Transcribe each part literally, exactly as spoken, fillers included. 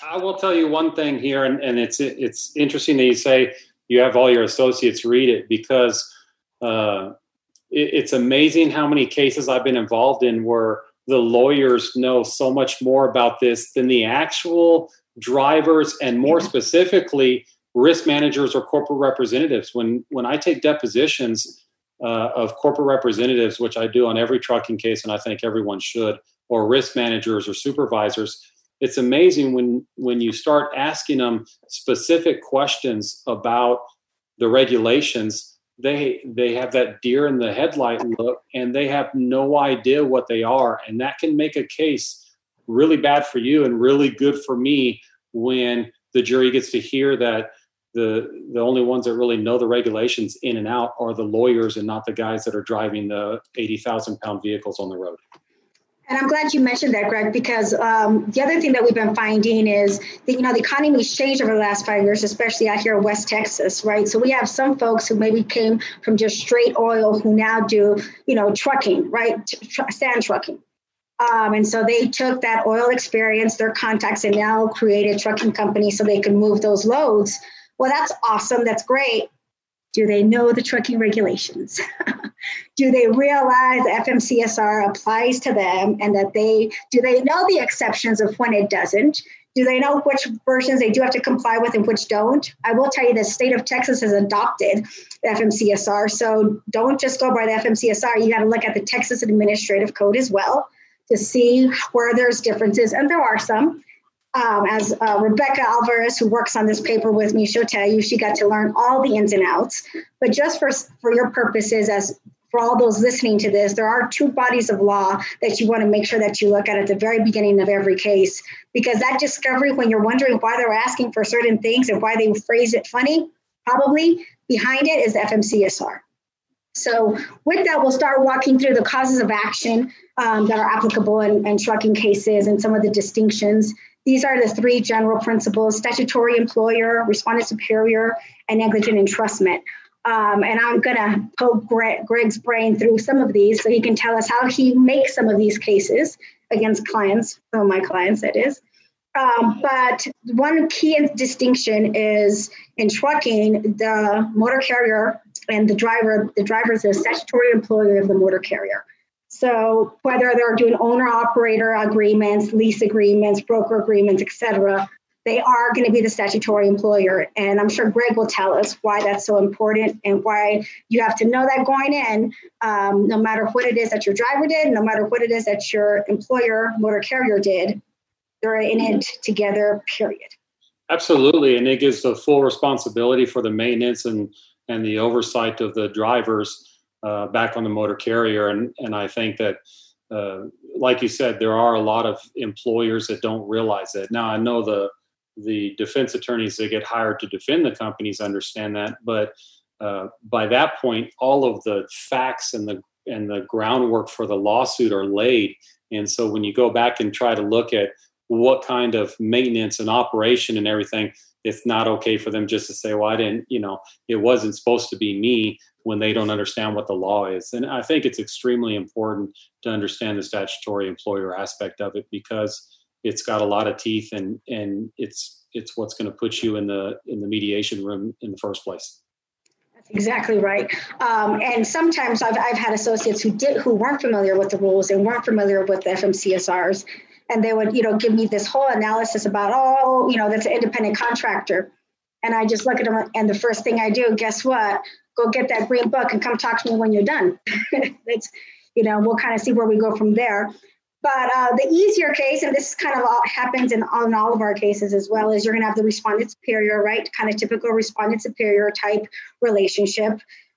I will tell you one thing here, and, and it's it's interesting that you say you have all your associates read it, because uh, it, it's amazing how many cases I've been involved in where the lawyers know so much more about this than the actual drivers, and more specifically, risk managers or corporate representatives. When when I take depositions uh, of corporate representatives, which I do on every trucking case, and I think everyone should, or risk managers or supervisors, it's amazing when when you start asking them specific questions about the regulations, they they have that deer in the headlight look, and they have no idea what they are. And that can make a case really bad for you and really good for me when the jury gets to hear that the the only ones that really know the regulations in and out are the lawyers and not the guys that are driving the eighty thousand pound vehicles on the road. And I'm glad you mentioned that, Greg, because um, the other thing that we've been finding is that, you know, the economy's changed over the last five years, especially out here in West Texas, right? So we have some folks who maybe came from just straight oil who now do, you know, trucking, right? Tr- sand trucking. Um, and so they took that oil experience, their contacts, and now created trucking companies so they can move those loads. Well, that's awesome. That's great. Do they know the trucking regulations? Do they realize F M C S R applies to them, and that they, do they know the exceptions of when it doesn't? Do they know which versions they do have to comply with and which don't? I will tell you the state of Texas has adopted F M C S R. So don't just go by the F M C S R. You got to look at the Texas Administrative Code as well to see where there's differences. And there are some. Um, as uh, Rebecca Alvarez, who works on this paper with me, she'll tell you she got to learn all the ins and outs. But just for, for your purposes, as for all those listening to this, there are two bodies of law that you want to make sure that you look at at the very beginning of every case, because that discovery, when you're wondering why they're asking for certain things and why they phrase it funny, probably behind it is the F M C S R. So with that, we'll start walking through the causes of action um, that are applicable in, in trucking cases and some of the distinctions. These are the three general principles: statutory employer, respondent superior, and negligent entrustment. Um, and I'm going to poke Greg, Greg's brain through some of these so he can tell us how he makes some of these cases against clients, some of my clients, that is. Um, but one key distinction is in trucking, the motor carrier and the driver, the driver is the statutory employer of the motor carrier. So whether they're doing owner-operator agreements, lease agreements, broker agreements, et cetera, they are going to be the statutory employer. And I'm sure Greg will tell us why that's so important and why you have to know that going in, um, no matter what it is that your driver did, no matter what it is that your employer, motor carrier did, they're in it together, period. Absolutely. And it gives the full responsibility for the maintenance and, and the oversight of the drivers Uh, back on the motor carrier. And, and I think that, uh, like you said, there are a lot of employers that don't realize it. Now, I know the the defense attorneys that get hired to defend the companies understand that, but uh, by that point, all of the facts and the and the groundwork for the lawsuit are laid. And so when you go back and try to look at what kind of maintenance and operation and everything, it's not okay for them just to say, well, I didn't, you know, it wasn't supposed to be me, when they don't understand what the law is. And I think it's extremely important to understand the statutory employer aspect of it, because it's got a lot of teeth, and and it's it's what's going to put you in the in the mediation room in the first place. That's exactly right. Um, and sometimes I've I've had associates who did who weren't familiar with the rules and weren't familiar with the F M C S Rs, and they would, you know, give me this whole analysis about, oh, you know, that's an independent contractor. And I just look at them, and the first thing I do, guess what? Go get that green book and come talk to me when you're done. That's, you know, we'll kind of see where we go from there. But uh, the easier case, and this kind of all happens in, in all of our cases as well, is you're going to have the respondent superior, right? Kind of typical respondent superior type relationship.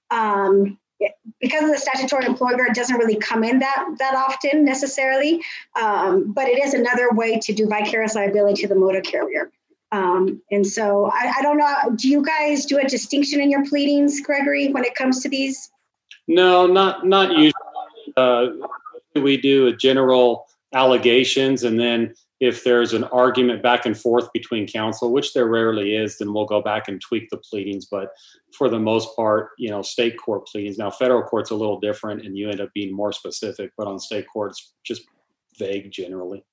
Um, because of the statutory employer, it doesn't really come in that that often necessarily, um, but it is another way to do vicarious liability to the motor carrier. Um, and so I, I don't know, do you guys do a distinction in your pleadings, Gregory, when it comes to these? No, not not usually. Uh, we do a general allegations, and then if there's an argument back and forth between counsel, which there rarely is, then we'll go back and tweak the pleadings. But for the most part, you know, state court pleadings. Now, federal court's a little different, and you end up being more specific, but on state court, it's just vague generally.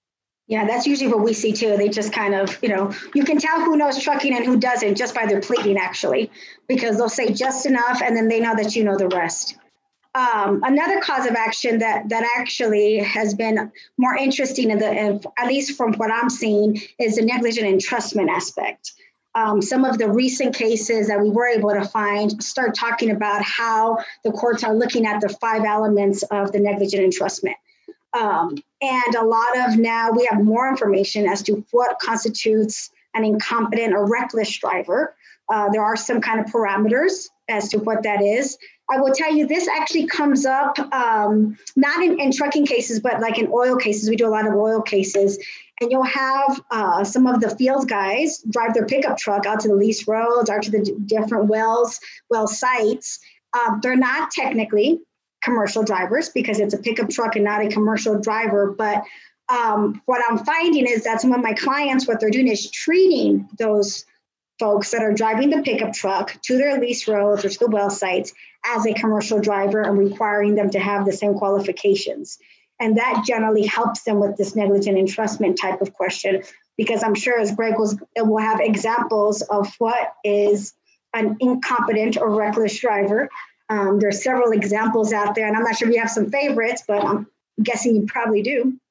Yeah, that's usually what we see too. They just kind of, you know, you can tell who knows trucking and who doesn't just by their pleading, actually, because they'll say just enough and then they know that you know the rest. Um, another cause of action that that actually has been more interesting, in the, in, at least from what I'm seeing, is the negligent entrustment aspect. Um, some of the recent cases that we were able to find start talking about how the courts are looking at the five elements of the negligent entrustment. Um, and a lot of now we have more information as to what constitutes an incompetent or reckless driver. Uh, there are some kind of parameters as to what that is. I will tell you, this actually comes up um, not in, in trucking cases, but like in oil cases. We do a lot of oil cases. And you'll have uh, some of the field guys drive their pickup truck out to the lease roads, out to the d- different wells, well sites. Um, they're not technically commercial drivers because it's a pickup truck and not a commercial driver. But um, what I'm finding is that some of my clients, what they're doing is treating those folks that are driving the pickup truck to their lease roads or to the well sites as a commercial driver and requiring them to have the same qualifications. And that generally helps them with this negligent entrustment type of question, because I'm sure, as Greg was, will have examples of what is an incompetent or reckless driver. Um, there's several examples out there, and I'm not sure if you have some favorites, but I'm guessing you probably do.